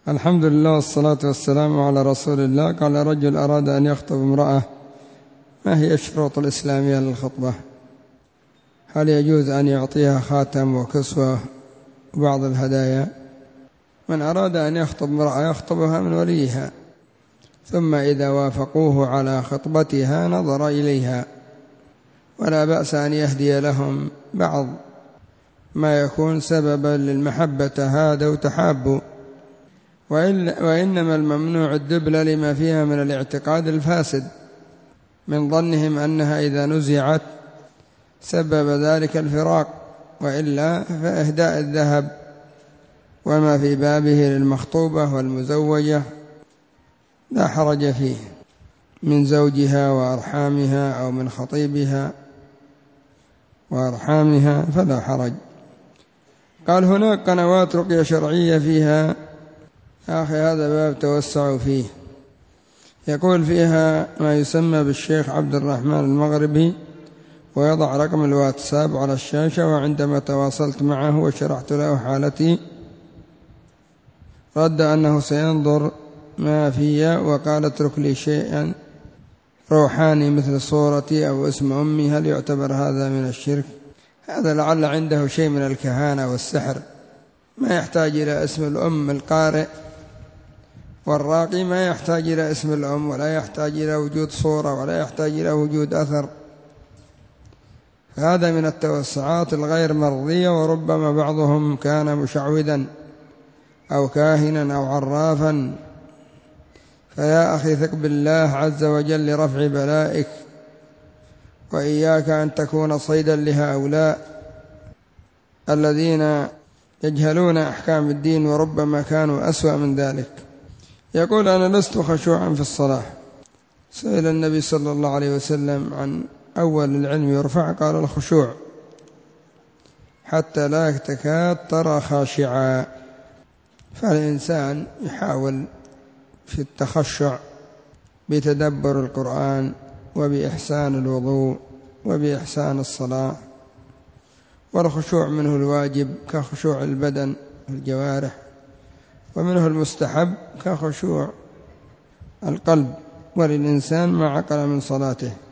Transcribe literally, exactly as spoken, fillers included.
الحمد لله والصلاة والسلام على رسول الله. قال رجل أراد أن يخطب امرأة، ما هي الشروط الإسلامية للخطبة؟ هل يجوز أن يعطيها خاتم وكسوة وبعض الهدايا؟ من أراد أن يخطب امرأة يخطبها من وليها، ثم إذا وافقوه على خطبتها نظر إليها، ولا بأس أن يهدي لهم بعض ما يكون سببا للمحبة هذا وتحابوا، وإنما الممنوع الدبلة لما فيها من الاعتقاد الفاسد من ظنهم أنها إذا نزعت سبب ذلك الفراق، وإلا فإهداء الذهب وما في بابه للمخطوبة والمزوجة لا حرج فيه من زوجها وأرحامها أو من خطيبها وأرحامها فلا حرج. قال هناك قنوات رقية شرعية فيها، يا أخي هذا باب توسعوا فيه. يقول فيها ما يسمى بالشيخ عبد الرحمن المغربي، ويضع رقم الواتساب على الشاشة، وعندما تواصلت معه وشرحت له حالتي رد أنه سينظر ما في، وقال اترك لي شيئا روحاني مثل صورتي أو اسم أمي، هل يعتبر هذا من الشرك؟ هذا لعل عنده شيء من الكهانة والسحر، ما يحتاج إلى اسم الأم. القارئ والراقي ما يحتاج إلى اسم الأم، ولا يحتاج إلى وجود صورة، ولا يحتاج إلى وجود أثر. هذا من التوسعات الغير مرضية، وربما بعضهم كان مشعوذا أو كاهنا أو عرافا. فيا أخي ثق بالله عز وجل لرفع بلائك، وإياك أن تكون صيدا لهؤلاء الذين يجهلون أحكام الدين، وربما كانوا أسوأ من ذلك. يقول أنا لست خشوعا في الصلاة. سئل النبي صلى الله عليه وسلم عن أول العلم يرفع، قال الخشوع، حتى لا تكاد ترى خاشعا. فالإنسان يحاول في التخشع بتدبر القرآن وبإحسان الوضوء وبإحسان الصلاة، والخشوع منه الواجب كخشوع البدن والجوارح، ومنه المستحب كخشوع القلب، وللإنسان ما عقل من صلاته.